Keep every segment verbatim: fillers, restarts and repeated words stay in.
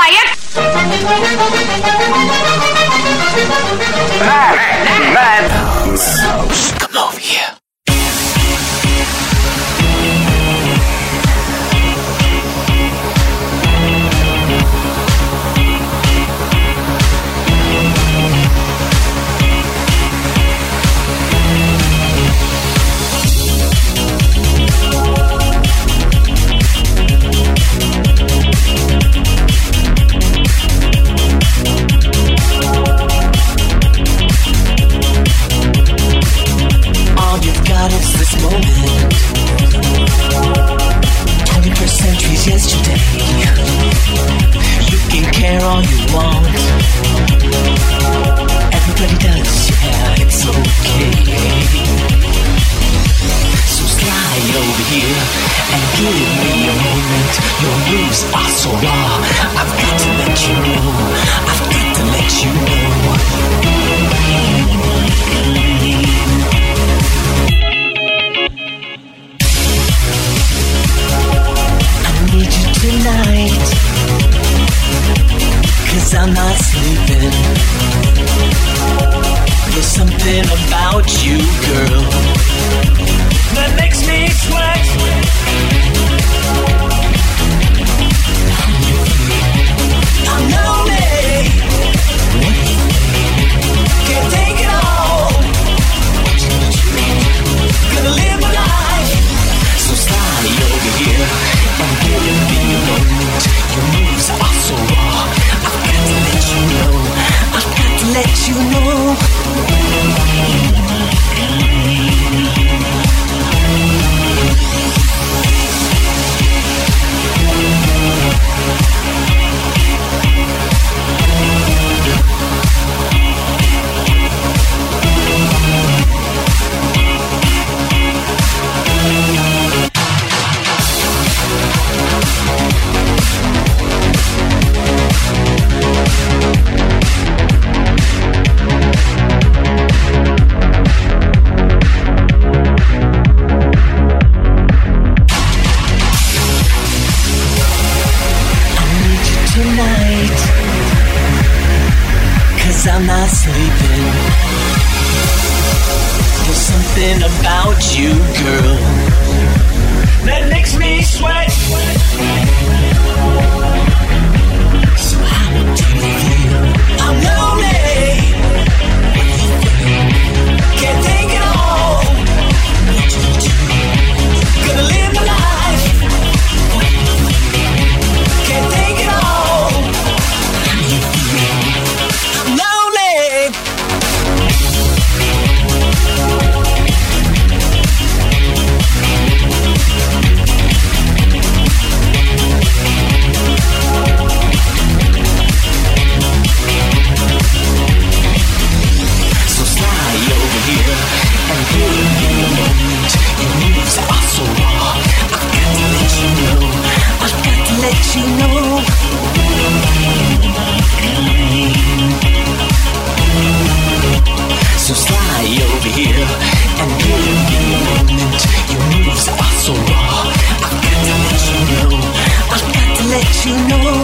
quiet. Mad, mad. Come over here. Yesterday, you can care all you want. Everybody does, yeah, it's okay. So slide over here and give me a moment. Your moves are so raw. I've got to let you know. I've got to let you know. Tonight, 'cause I'm not sleeping. There's something about you, girl, that makes me sweat. I'm lonely, can't take it all. Gonna live my life, so slide over here and give me a moment. Your moves are so raw. I've got to let you know. I've got to let you know. I'm not sleeping. There's something about you, girl, that makes me sweat. So how do you feel? I'm lonely, can't take it all. Gonna live my life, can't take it all. I'm lonely. So slide over here and give me a moment. Your moves are so raw. I've got to let you know. I've got to let you know. So slide over here and give me a moment. Your moves are so raw. I've got to let you know. I've got to let you know.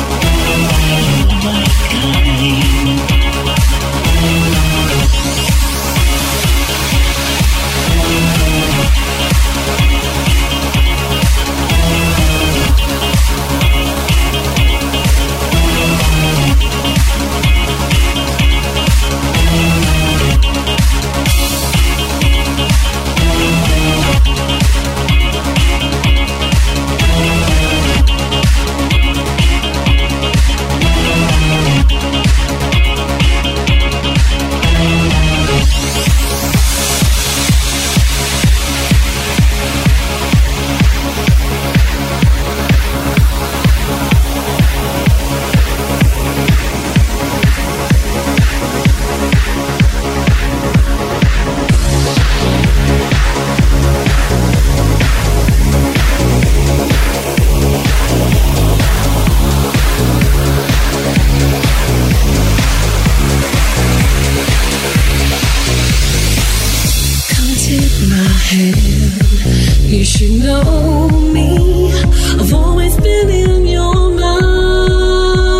You should know me. I've always been in your mind.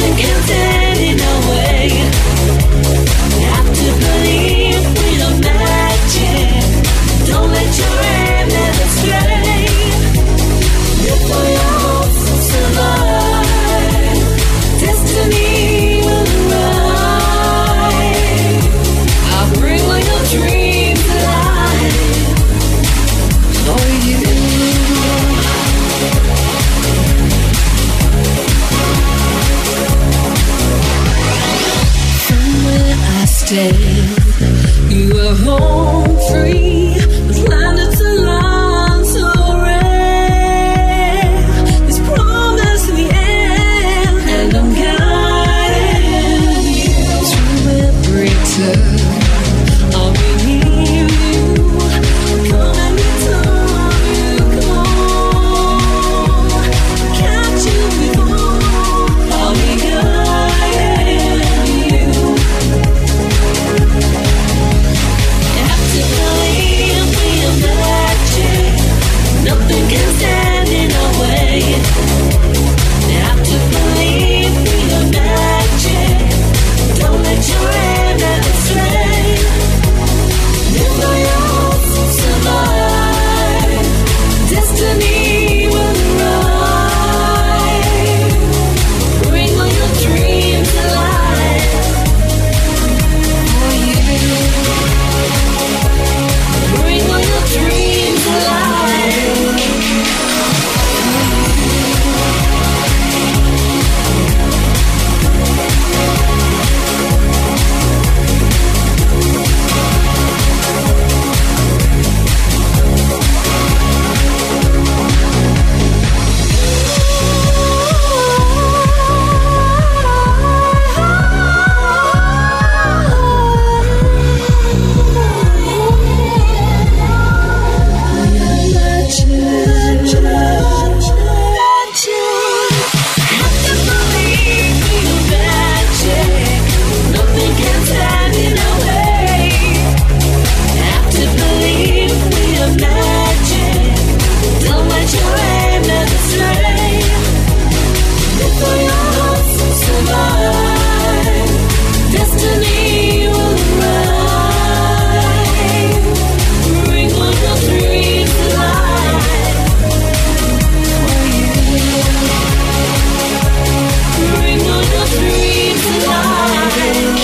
Nothing can stand in our way. Have to believe we are magic. Don't let your aim never stray. Live for your hopes and survive. Destiny will arrive. I'll bring all your dreams alive for you. Somewhere I stay, you are home free. The planets align so rare. This promise in the air, and I'm guiding you through every turn. I'll be near you. Come and get on you, come on. Catch you before I'll be guiding you. You have to believe we are magic. Nothing can stand in our way. You have to believe we are magic. Don't let your hand ever stray. Live for your hopes and survive. Destiny will arrive. Bring all your dreams alive for you. Bring all your dreams alive. Destiny will arrive. Bring all your dreams alive for you. Bring all your dreams alive.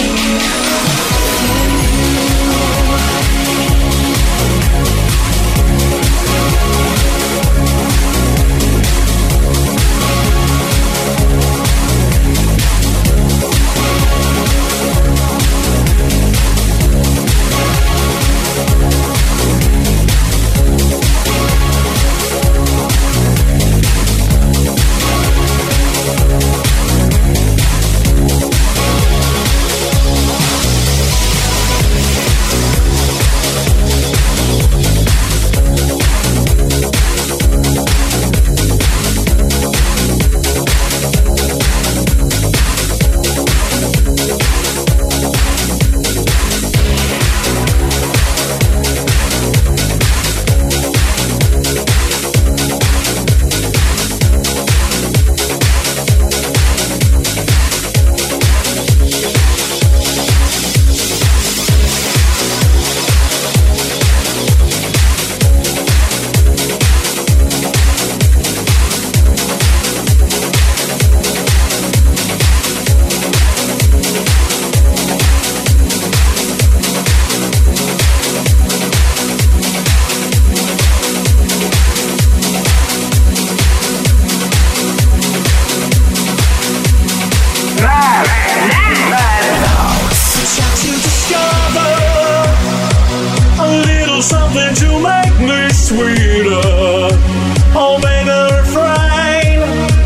Something to make me sweeter. Oh, baby, refrain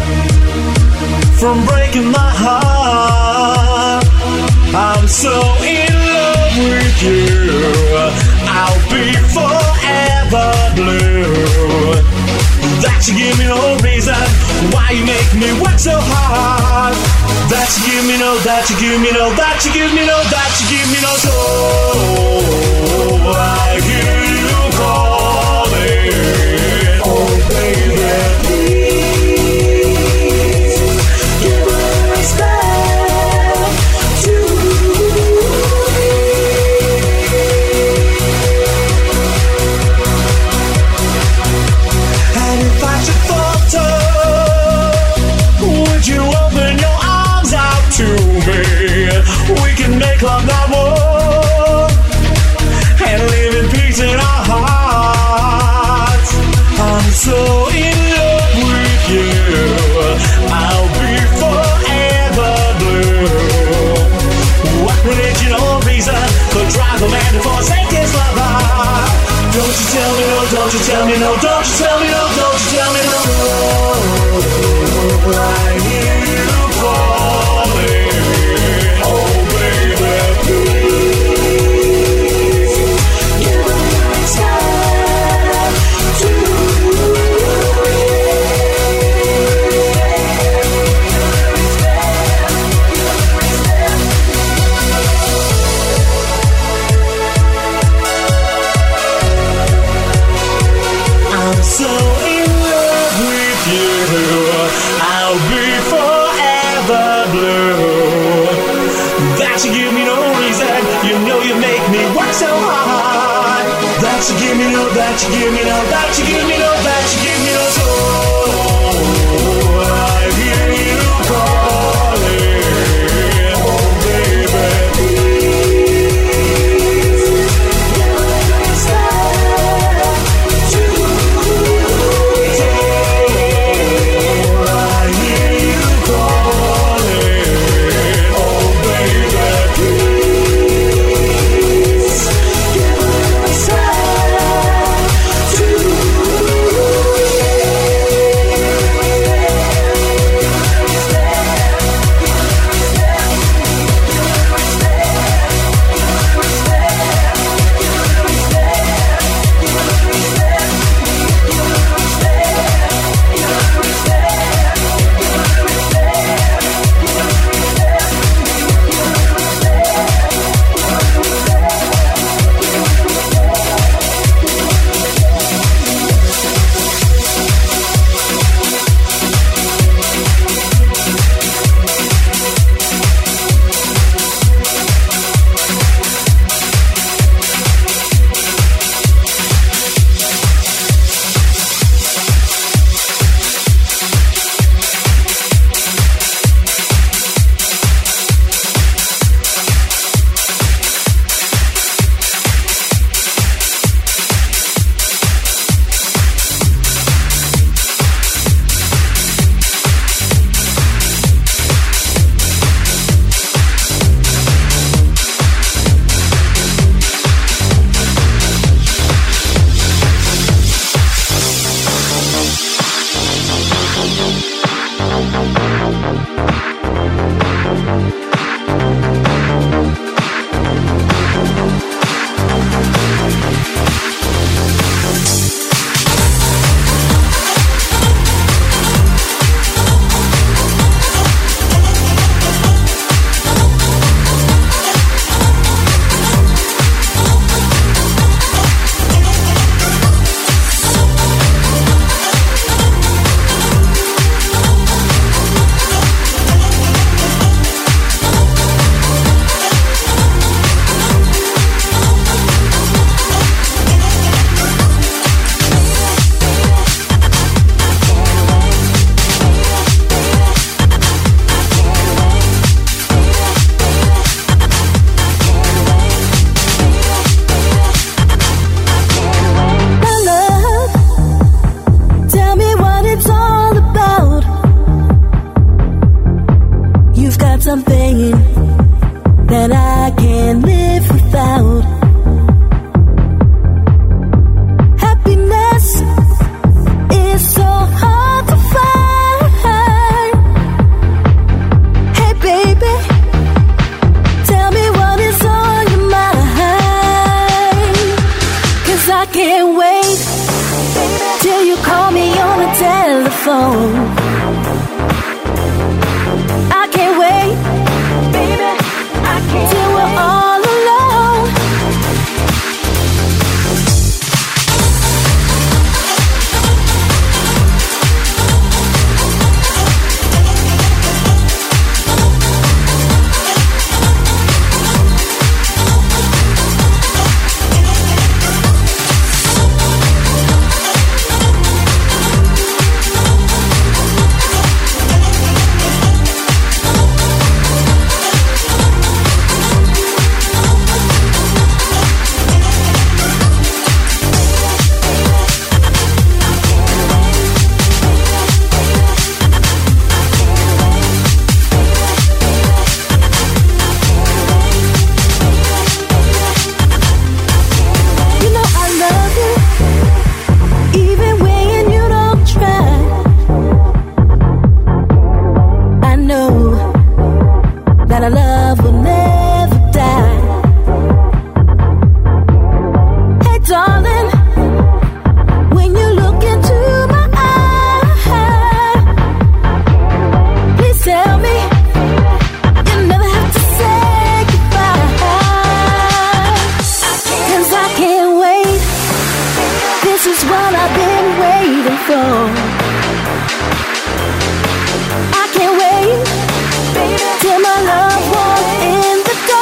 from breaking my heart. I'm so in love with you. I'll be forever blue. That you give me no reason why you make me work so hard. That you give me no, that you give me no, that you give me no, that you give me no soul. I hear you calling. Oh baby, please give her respect. that you give me no reason. You know you make me work so hard. That you give me no, that you give me no, that you give me no, that you give me no soul. I hear you calling, oh baby, please. I hear you calling, oh baby, please. Give us I can't wait till my love walks in the door.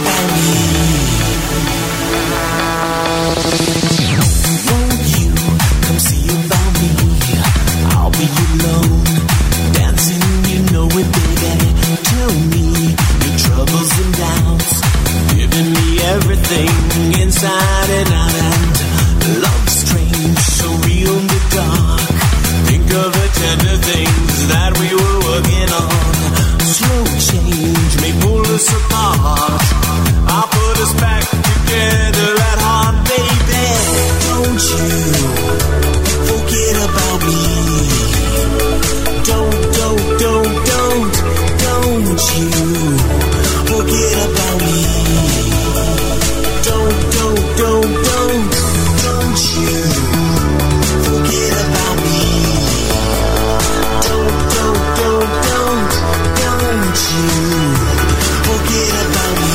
about me. Won't you come see about me? I'll be alone, dancing, you know it, baby. Tell me your troubles and doubts, giving me everything inside and out. And love's strange, so real in the dark. Think of the tender things that we were working on. Slow change may pull us apart. I'll put us back together at heart, baby. Don't you forget about me. Don't, don't, don't, don't, don't you forget about me. Don't, don't, don't, don't, don't you forget about me. Don't, don't, don't, don't, don't you forget about me.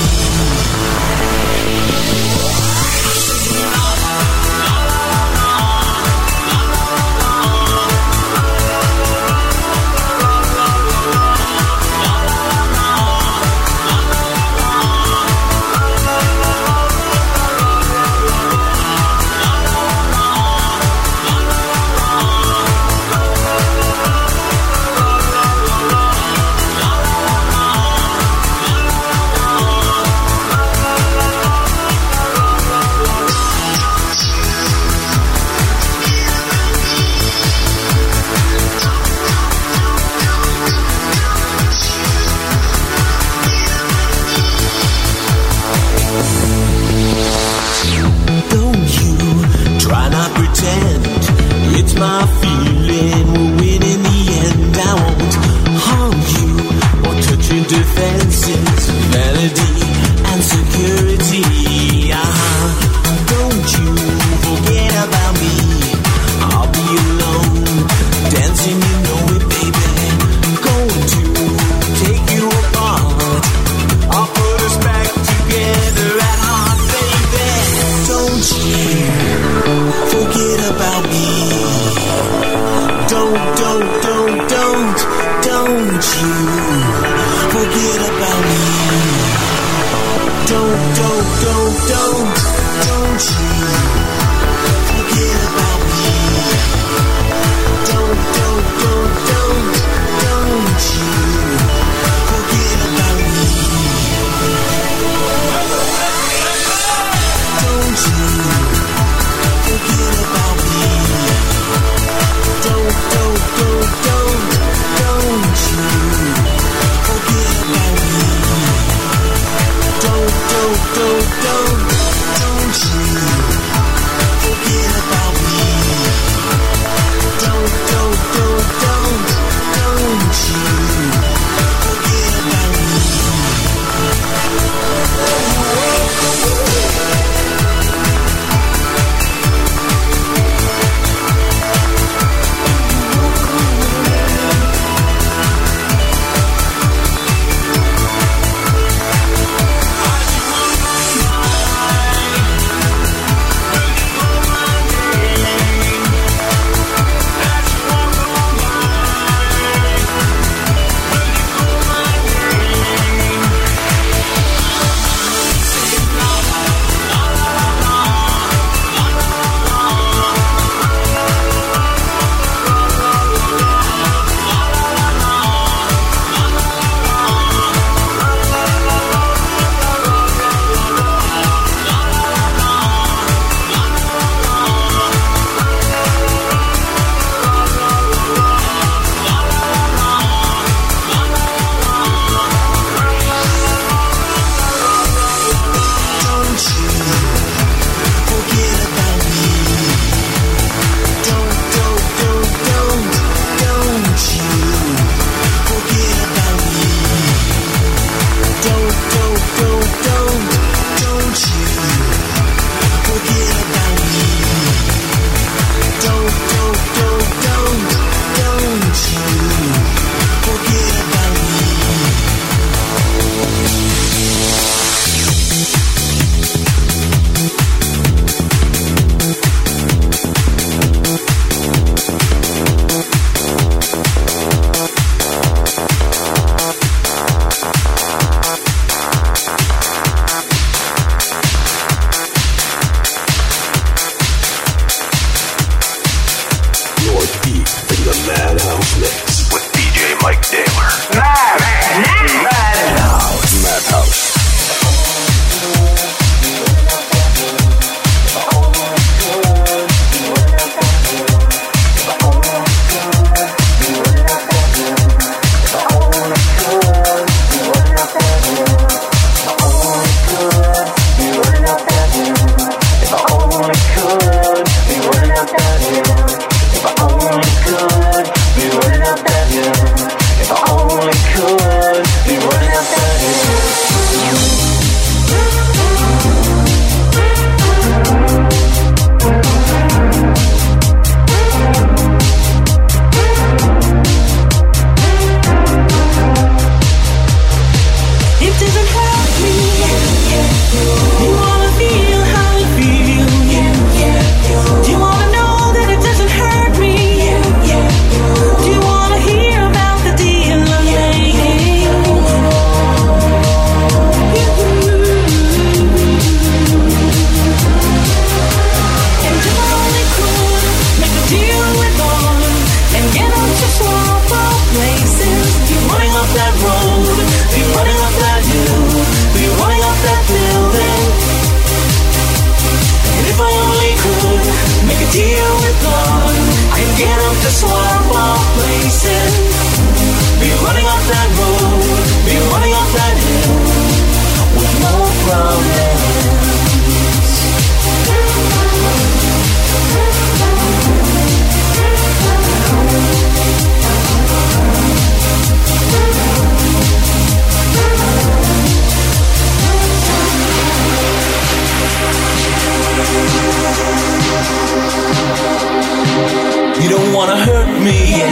It's my feeling we'll win in the end. I won't harm you or touch your defenses, vanity and security. Uh-huh. Don't you forget about me. I'll be alone, dancing, you know it, baby. Going to take you apart. I'll put us back together at heart, baby. Don't you forget about me. Don't, don't, don't, don't, don't you forget about me. Don't, don't, don't, don't, don't you forget about me. Don't, don't, don't, don't, don't you forget about me. Don't you forget about me. Don't, don't, don't, don't, don't you forget about me. Don't, don't, don't, don't, don't you forget about me. Don't, don't, don't, don't, don't you forget about me.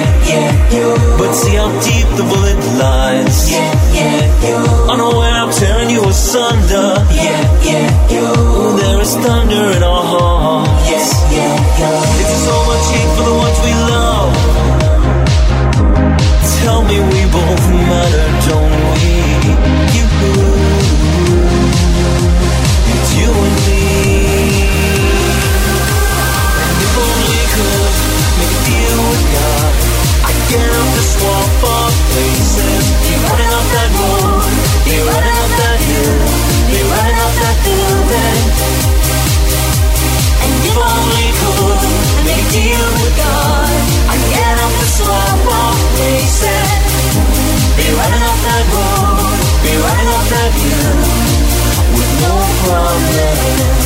Yeah, yeah, yo. But see how deep the bullet lies. Yeah, yeah, yo. Unaware I'm tearing you asunder. Yeah, yeah, yo. There is thunder in our hearts. Yes, yeah, yo. It's so much hate for the ones we love. Tell me we both matter, don't we? You, it's you and me. And if only could make a deal with God, I'd get up to swap our places. Be running up that road, be running up that hill, be running up that building. And if only could make a deal with God, I'd get up to swap our places. Be running up that road, be running up that hill, with no problems.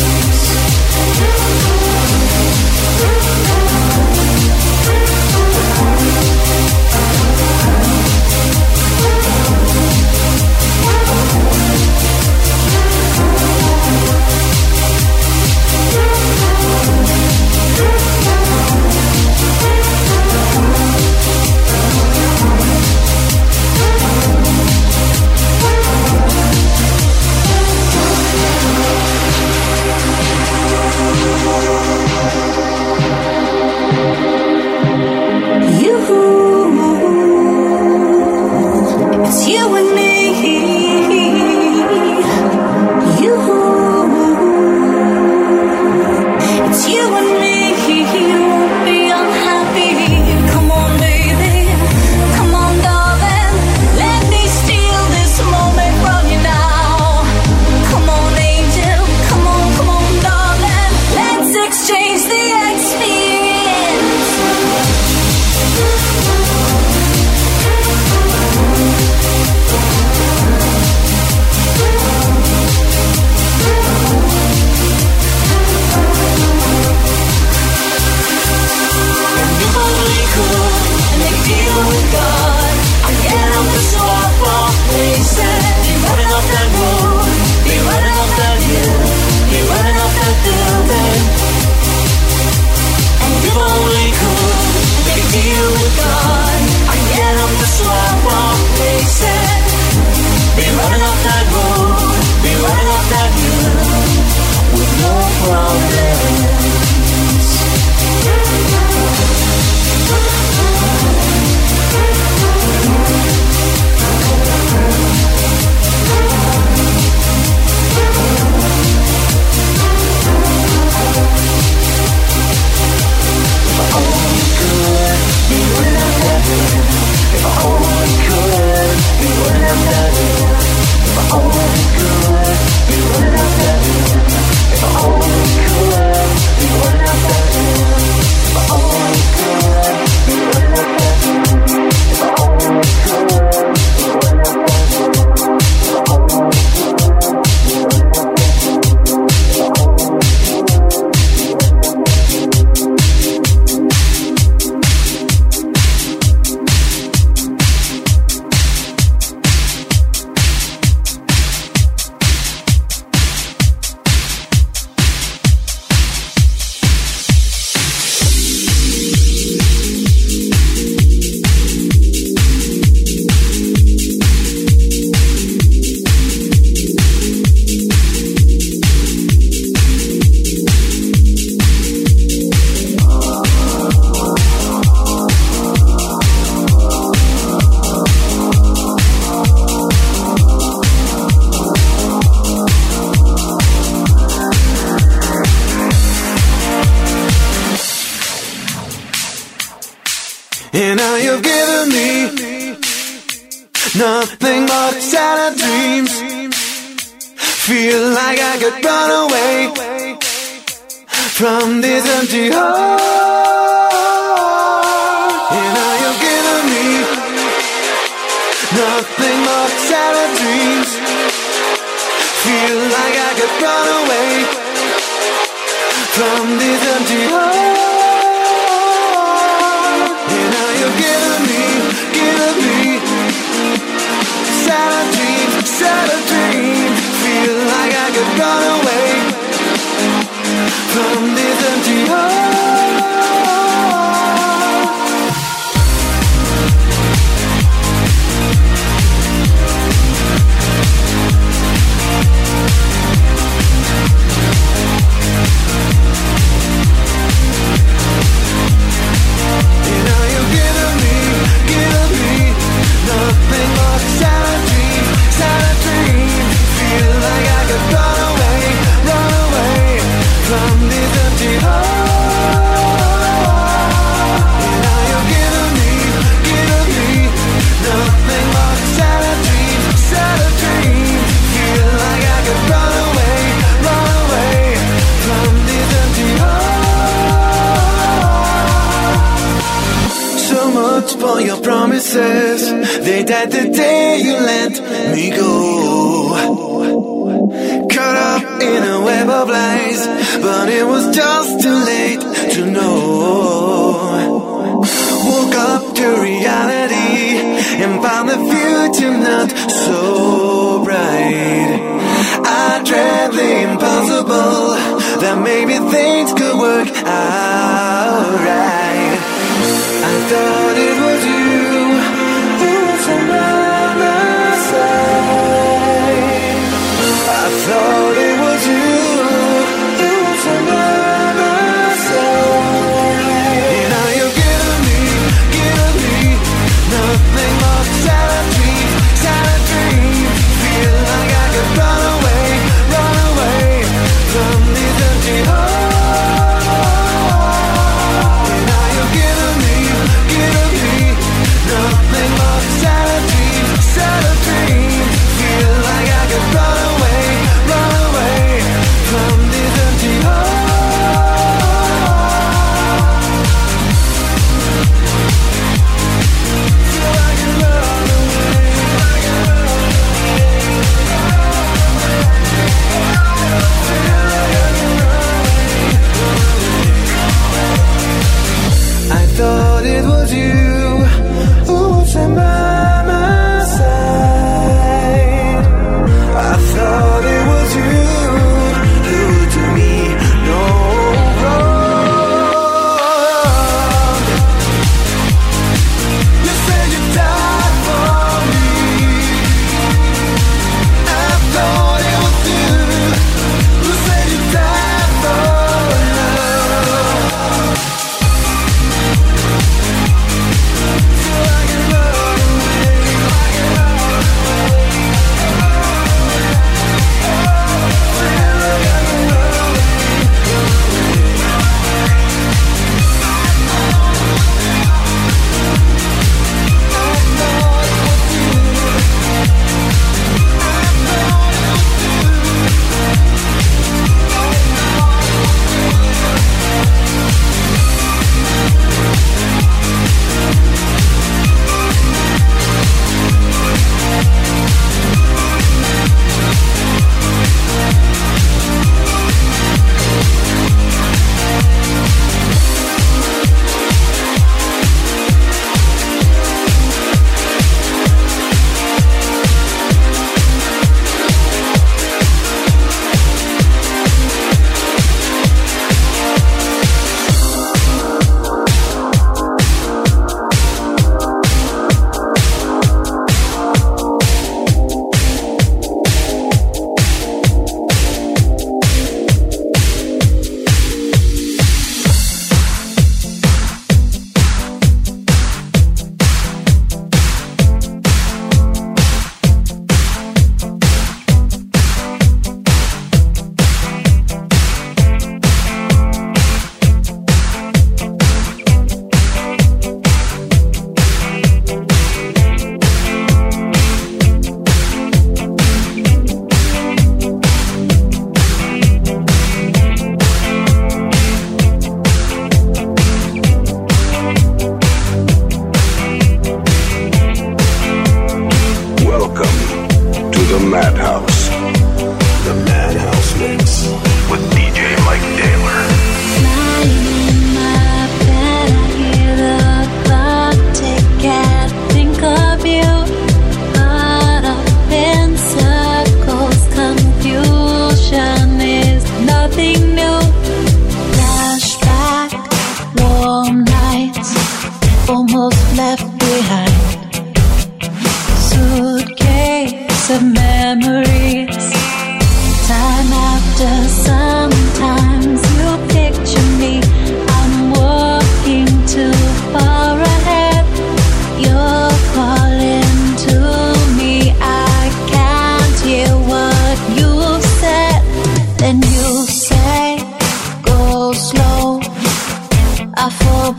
And now you've given me nothing but shattered dreams. Feel like I could run away from this empty heart. And now you've given me nothing but shattered dreams. Feel like I could run away from this empty heart. And now you've given me, given me shattered dreams, shattered dreams. Feel like I could run away from this empty heart. from this empty heart. And now you're giving me, giving me nothing but shattered dreams, shattered dreams. Feel like I could run away, run away from this empty heart. So much for your promises, they died the day you let me go. Caught up in a web of lies, but it was just too late to know. Woke up to reality and found the future not so bright. I dread the impossible, that maybe things could work out right. I thought it was you who was on my side. I thought it was you who was on my side. And now you're giving me, giving me nothing but shattered dreams, shattered dreams. Feel like I could run away, run away from this empty heart. And now you're giving me, giving me nothing but shattered dreams, shattered dreams. Feel like I could run away, run away from this empty heart. Feel like I could run away, I thought it was you who was by my side. I thought it was you who did me no wrong. You said you died for me. I thought it was you who said you died for love. Feel like I run away, like I run away. Feel like I can run away.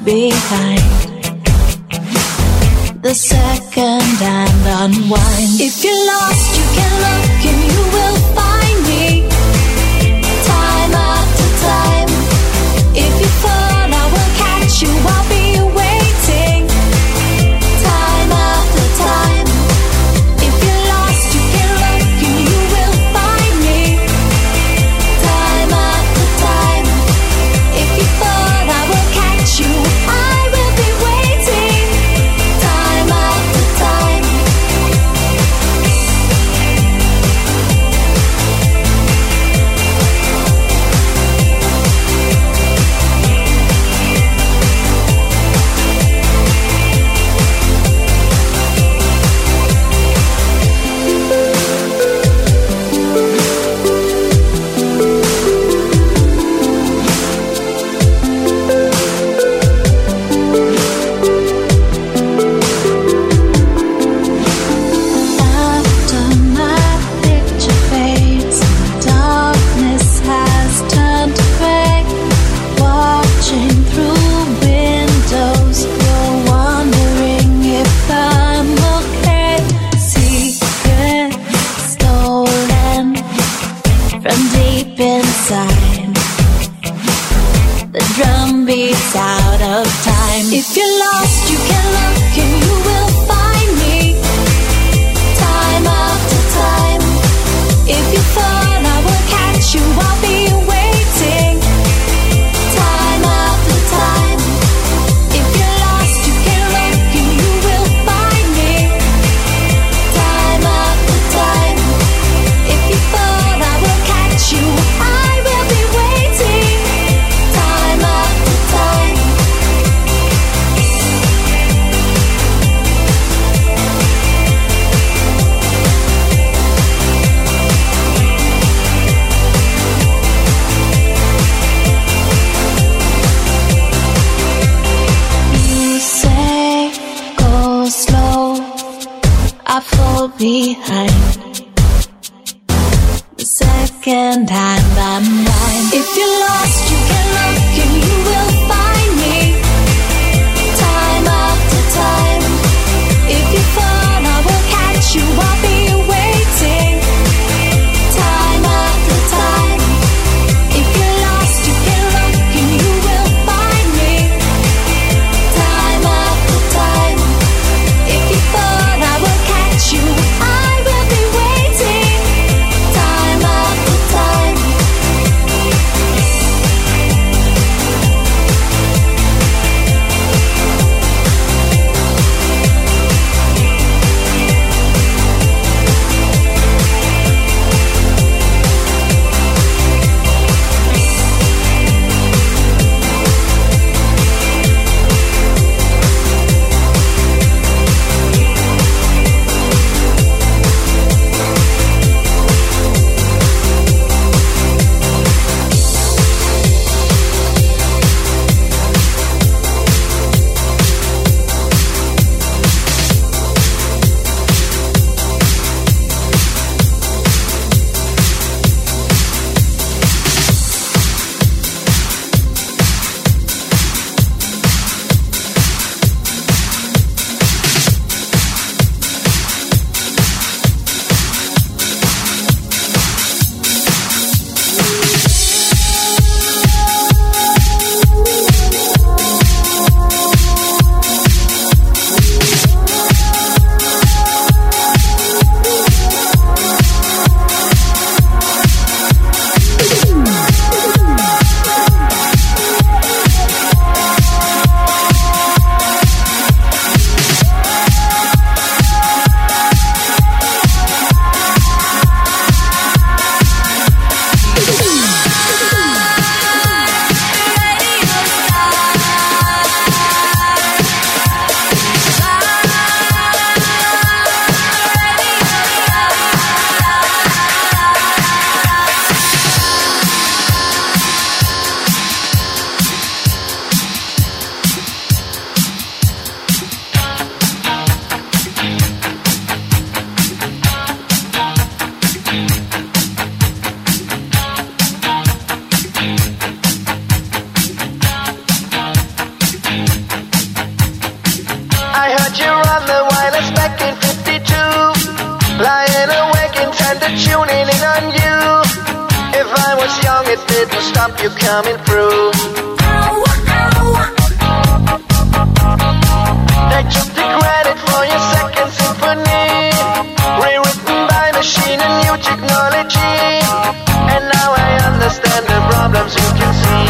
behind the second and unwind. If you're lost, you can look and you will find me. Time after time. If you fall, I will catch you. I'll be waiting. Time after time. If you're lost, you can look and you will find me. Time after time. If you fall, I will catch you. I will be waiting. Time after time. After my picture fades, darkness has turned to gray. Watching through windows, you're wondering if I'm okay. Secrets stolen from deep inside. The drum beats out of time. If you're lost, you can look and you will find me. Time after time. If you fall, I will catch you. I'll be waiting. Time after time. If you're lost, you can look and you will find me. Time after time. If you fall, I will catch you. I will be waiting. Time after time. You say go slow, I fall behind the second hand I'm blind. If you're lost, you can look and you will find me. Time after time. If you fall, I will catch you. I'll be waiting. Time after time. If you're lost, you can look and you will find me. Time after time. If you fall, I will catch you. I will be waiting. Time after time. up, you're coming through. Take just the credit for your second symphony, rewritten by machine and new technology. And now I understand the problems you can see.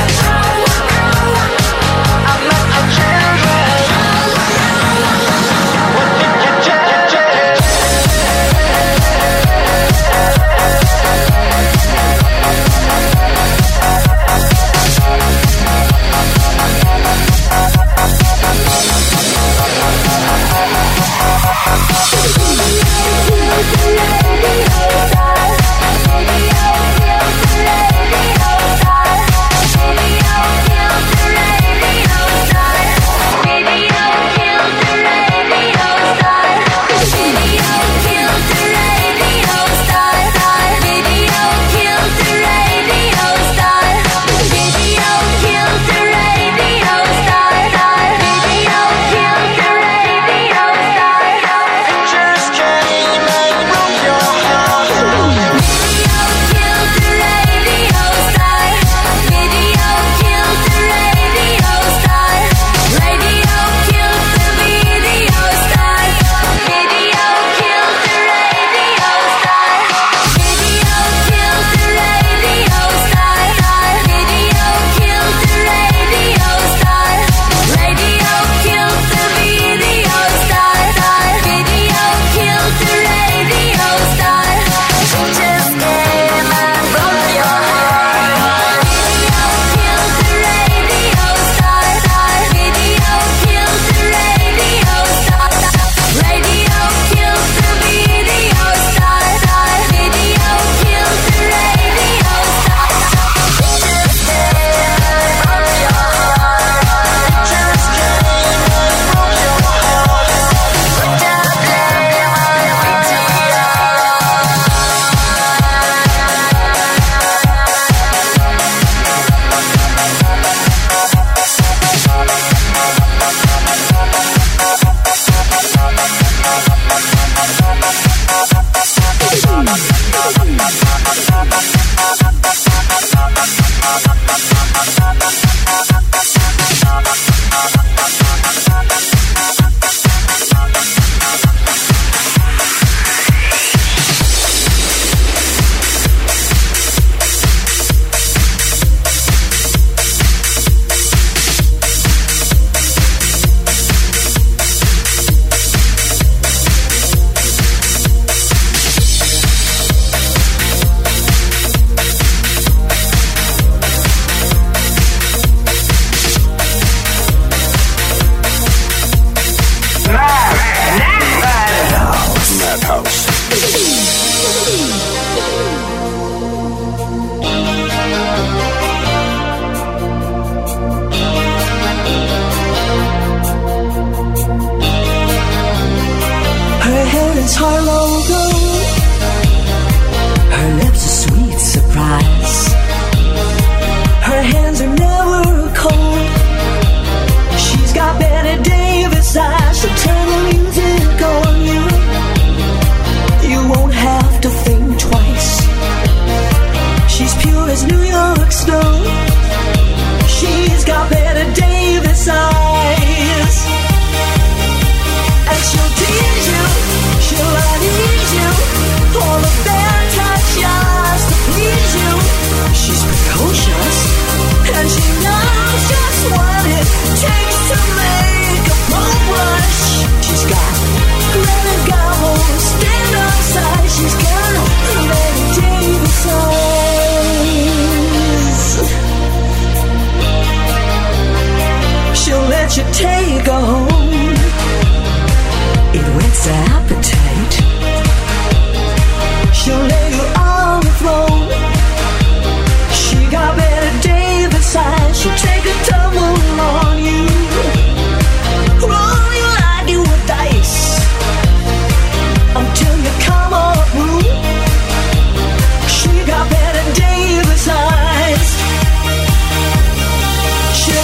I'm not a children. What did you change?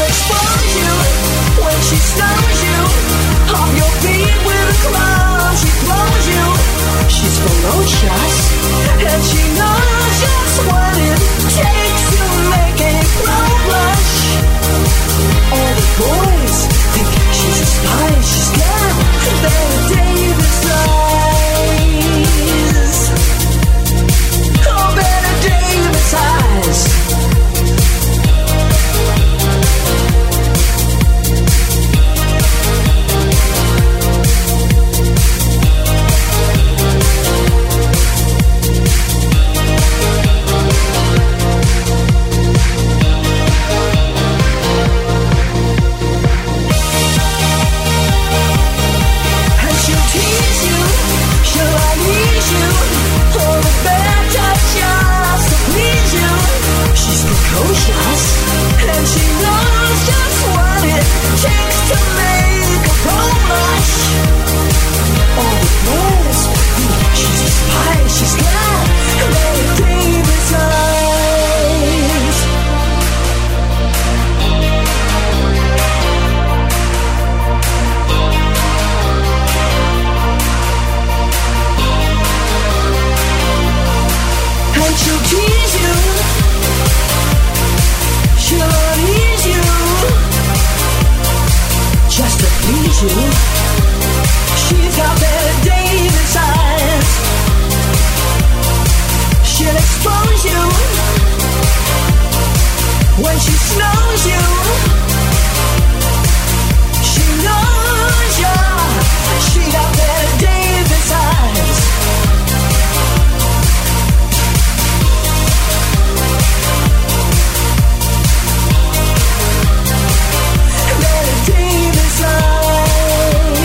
She stones you off your feet with a clown. She you. She's got Betty Davis eyes. She'll expose you when she snows you. She knows you. She got Betty Davis eyes. Betty Davis eyes.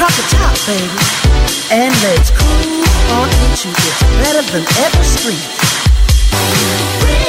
top to top, baby. And let's cruise on into It's Better Than Ever Street.